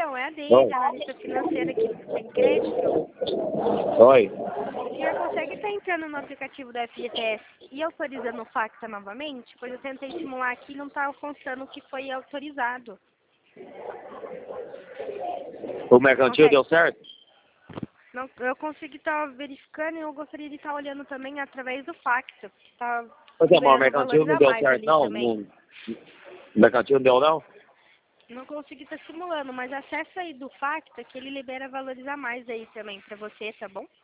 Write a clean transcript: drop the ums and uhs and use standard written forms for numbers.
Então, é a dele, a analista financeira que tem crédito. Oi. O senhor consegue estar entrando no aplicativo da FGTS e autorizando o Facta novamente? Pois eu tentei simular aqui e não está constando que foi autorizado. O mercantil deu certo? Não, eu consegui estar verificando e eu gostaria de estar olhando também através do Facta. Tá Pois é, mas o liberando mercantil valores não a deu mais certo, ali não? também. O mercantil não deu, não? Não consegui estar simulando, mas acessa aí do Facta que ele libera valores a mais aí também pra você, tá bom?